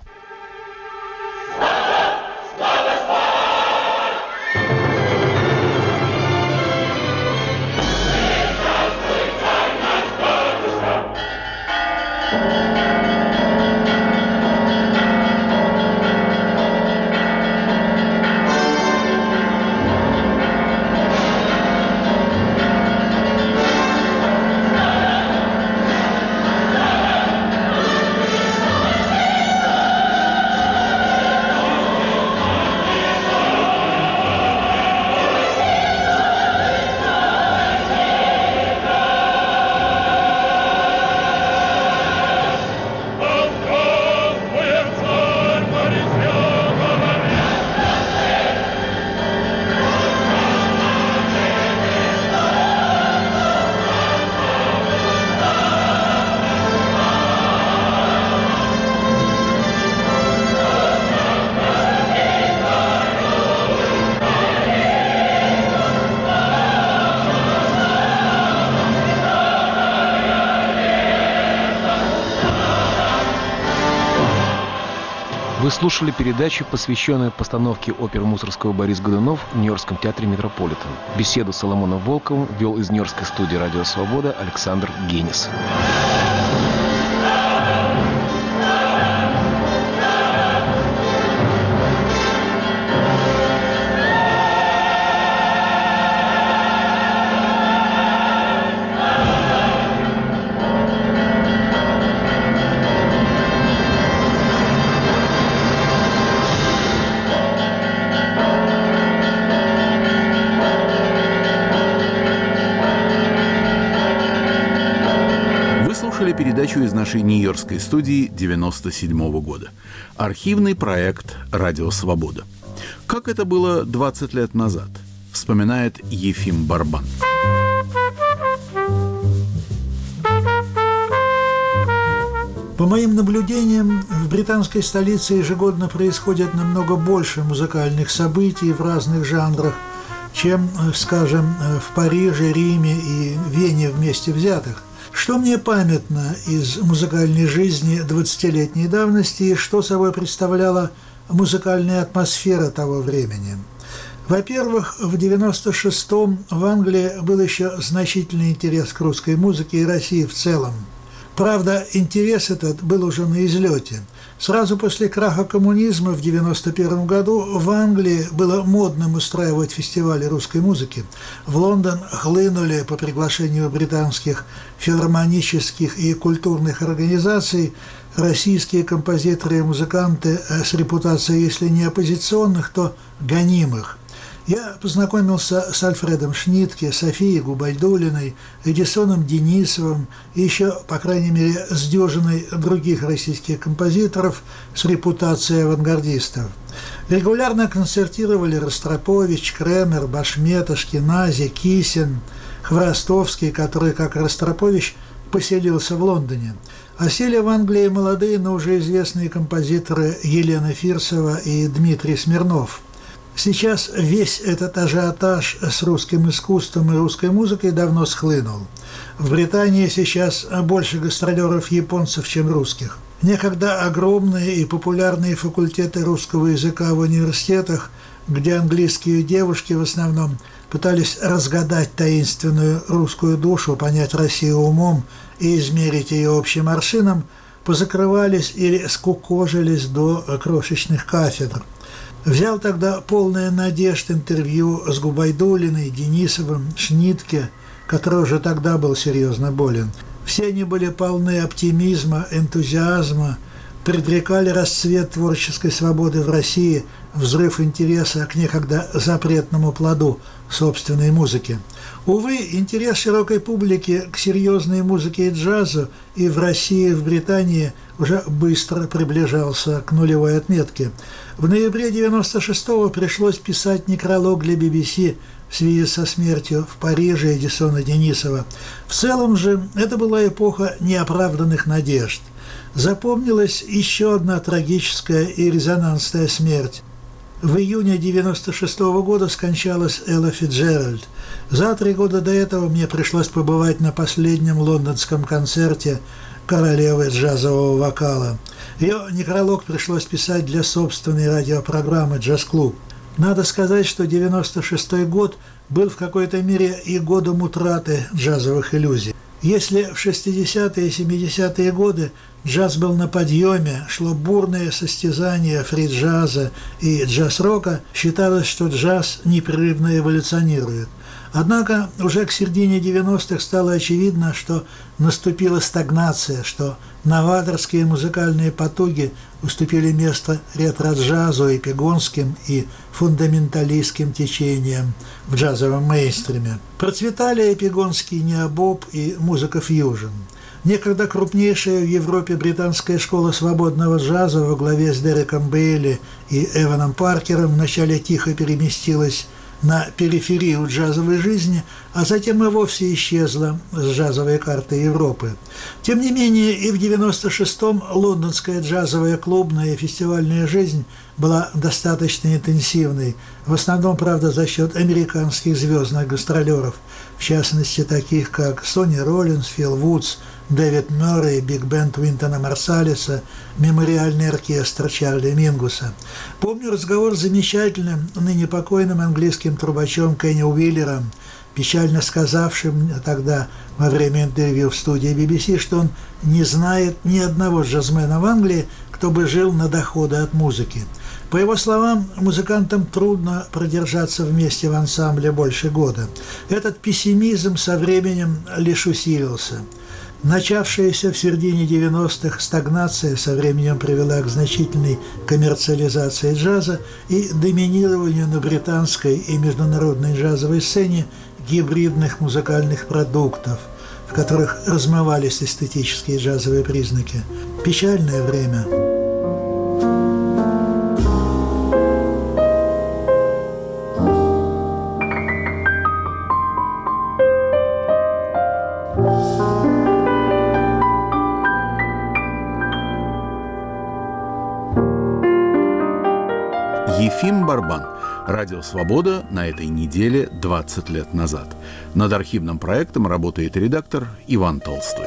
Вы слушали передачу, посвященную постановке оперы Мусоргского «Борис Годунов» в Нью-Йоркском театре «Метрополитен». Беседу с Соломоном Волковым вел из Нью-Йоркской студии «Радио Свобода» Александр Генис.
Передачу из нашей нью-йоркской студии девяносто седьмого года. Архивный проект «Радио Свобода». Как это было двадцать лет назад, вспоминает Ефим Барбан.
По моим наблюдениям, в британской столице ежегодно происходит намного больше музыкальных событий в разных жанрах, чем, скажем, в Париже, Риме и Вене вместе взятых. Что мне памятно из музыкальной жизни двадцатилетней давности и что собой представляла музыкальная атмосфера того времени? Во-первых, в девяносто шестом в Англии был еще значительный интерес к русской музыке и России в целом. Правда, интерес этот был уже на излете. Сразу после краха коммунизма в девяносто первом году в Англии было модным устраивать фестивали русской музыки. В Лондон хлынули по приглашению британских филармонических и культурных организаций российские композиторы и музыканты с репутацией, если не оппозиционных, то гонимых. Я познакомился с Альфредом Шнитке, Софией Губайдуллиной, Эдисоном Денисовым и еще, по крайней мере, с дюжиной других российских композиторов с репутацией авангардистов. Регулярно концертировали Ростропович, Кремер, Башмет, Ашкенази, Кисин, Хворостовский, который, как Ростропович, поселился в Лондоне. А сели в Англии молодые, но уже известные композиторы Елена Фирсова и Дмитрий Смирнов. Сейчас весь этот ажиотаж с русским искусством и русской музыкой давно схлынул. В Британии сейчас больше гастролеров японцев, чем русских. Некогда огромные и популярные факультеты русского языка в университетах, где английские девушки в основном пытались разгадать таинственную русскую душу, понять Россию умом и измерить ее общим аршином, позакрывались или скукожились до крошечных кафедр. Взял тогда полное надежд интервью с Губайдуллиной, Денисовым, Шнитке, который уже тогда был серьезно болен. Все они были полны оптимизма, энтузиазма, предрекали расцвет творческой свободы в России, взрыв интереса к некогда запретному плоду собственной музыки. Увы, интерес широкой публики к серьезной музыке и джазу и в России, и в Британии уже быстро приближался к нулевой отметке. В ноябре девяносто шестого пришлось писать некролог для би би си в связи со смертью в Париже Эдисона Денисова. В целом же это была эпоха неоправданных надежд. Запомнилась еще одна трагическая и резонансная смерть. В июне девяносто шестого года скончалась Элла Фицджеральд. За три года до этого мне пришлось побывать на последнем лондонском концерте королевы джазового вокала. Ее некролог пришлось писать для собственной радиопрограммы «Джаз-клуб». Надо сказать, что девяносто шестой год был в какой-то мере и годом утраты джазовых иллюзий. Если в шестидесятые и семидесятые годы джаз был на подъеме, шло бурное состязание фри-джаза и джаз-рока, считалось, что джаз непрерывно эволюционирует. Однако уже к середине девяностых стало очевидно, что наступила стагнация, что новаторские музыкальные потуги уступили место ретро-джазу, эпигонским и фундаменталистским течениям в джазовом мейнстриме. Процветали эпигонский необоб и музыка фьюжн. Некогда крупнейшая в Европе британская школа свободного джаза во главе с Дереком Бейли и Эваном Паркером вначале тихо переместилась на периферию джазовой жизни, а затем и вовсе исчезла с джазовой карты Европы. Тем не менее, и в девяносто шестом лондонская джазовая клубная и фестивальная жизнь была достаточно интенсивной, в основном, правда, за счет американских звездных гастролеров, в частности, таких как Сонни Роллинс, Фил Вудс, Дэвид Мёррей, биг-бенд Уинтона Марсалиса, мемориальный оркестр Чарли Мингуса. Помню разговор с замечательным, ныне покойным английским трубачом Кенни Уиллером, печально сказавшим тогда во время интервью в студии би би си, что он не знает ни одного джазмена в Англии, кто бы жил на доходы от музыки. По его словам, музыкантам трудно продержаться вместе в ансамбле больше года. Этот пессимизм со временем лишь усилился. Начавшаяся в середине девяностых стагнация со временем привела к значительной коммерциализации джаза и доминированию на британской и международной джазовой сцене гибридных музыкальных продуктов, в которых размывались эстетические джазовые признаки. Печальное время.
Ефим Барбан. Радио «Свобода» на этой неделе двадцать лет назад. Над архивным проектом работает редактор Иван Толстой.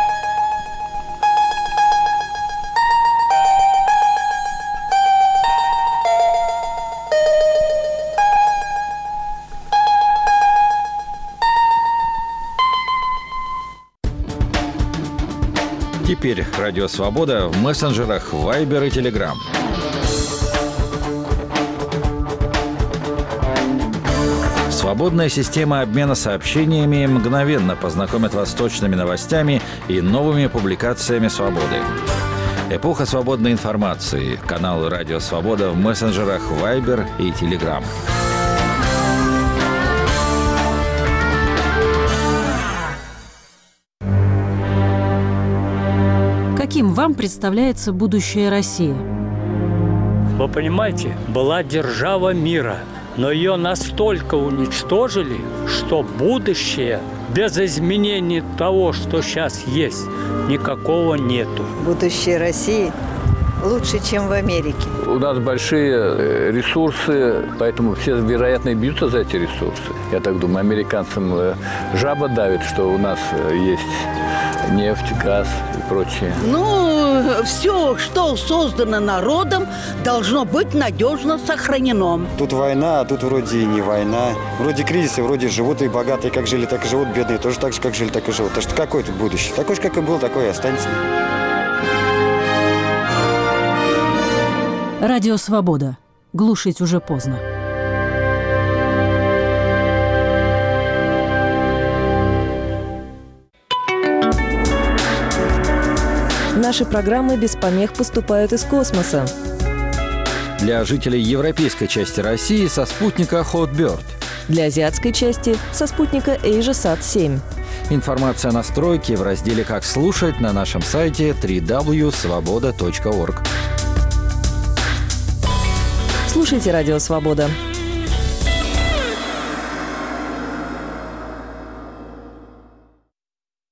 Теперь Радио «Свобода» в мессенджерах Viber и Telegram. Свободная система обмена сообщениями мгновенно познакомит вас с точными новостями и новыми публикациями «Свободы». Эпоха свободной информации. Канал «Радио Свобода» в мессенджерах Viber и Telegram.
Каким вам представляется будущее России?
Вы понимаете, была держава мира, но ее настолько уничтожили, что будущее без изменений того, что сейчас есть, никакого нету.
Будущее России лучше, чем в Америке.
У нас большие ресурсы, поэтому все, вероятно, бьются за эти ресурсы. Я так думаю, американцам жаба давит, что у нас есть нефть, газ и прочее.
Ну, все, что создано народом, должно быть надежно сохранено.
Тут война, а тут вроде и не война. Вроде кризисы, вроде живут и богатые, как жили, так и живут, бедные тоже так же, как жили, так и живут. Так что какое тут будущее? Такое же, как и было, такое и останется.
Радио «Свобода». Глушить уже поздно.
Наши программы без помех поступают из космоса.
Для жителей европейской части России со спутника Hotbird.
Для азиатской части со спутника AsiaSat семь.
Информация о настройке в разделе «Как слушать» на нашем сайте дабл ю дабл ю дабл ю точка свобода точка орг.
Слушайте «Радио Свобода».